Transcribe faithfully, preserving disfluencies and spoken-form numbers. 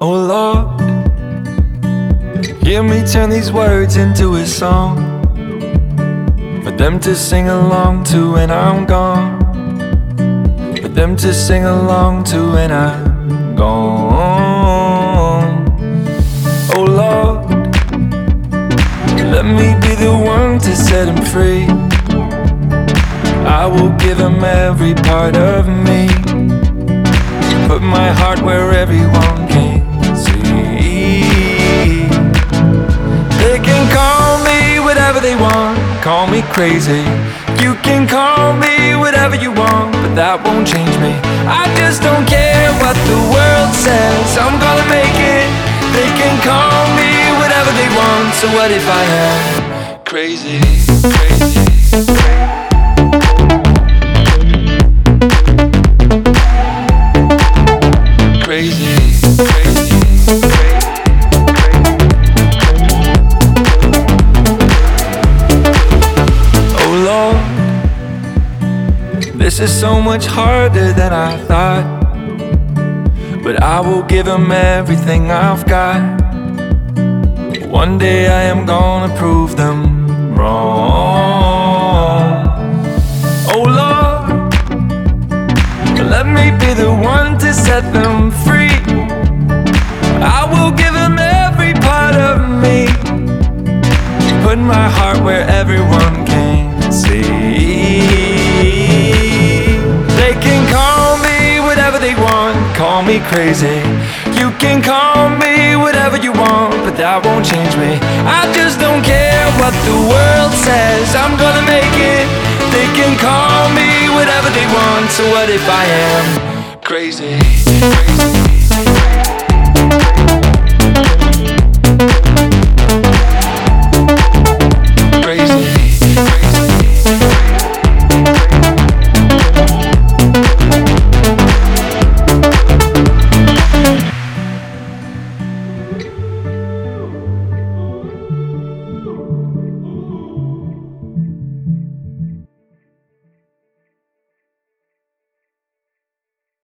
Oh Lord, hear me turn these words into a song for them to sing along to when I'm gone, for them to sing along to when I'm gone. Oh Lord, let me be the one to set him free. I will give him every part of me, put my heart where everyone can see. They can call me whatever they want, call me crazy. You can call me whatever you want, but that won't change me. I just don't care what the world says, I'm gonna make it. They can call me whatever they want, so what if I am crazy, crazy, crazy. Crazy, crazy, crazy. Oh Lord, this is so much harder than I thought, but I will give him everything I've got. One day I am gonna prove them wrong. Oh Lord, let me be the one to set them free. I will give them every part of me, put my heart where everyone can see. They can call me whatever they want, call me crazy. You can call me whatever you want, but that won't change me. I just don't care what the world says, I'm gonna make it. They can call me whatever they want, so what if I am crazy, crazy, crazy.